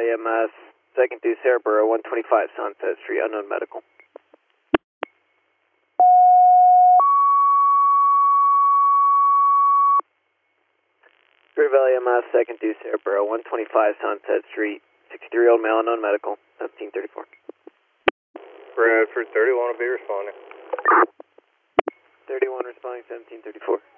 Valley EMS, 2nd to Saraburo, 125 Sunset Street, unknown medical. Great Valley EMS, 2nd to Saraburo, 125 Sunset Street, 63-year-old male, unknown medical, 1734. Bradford 31 will be responding. 31 responding, 1734.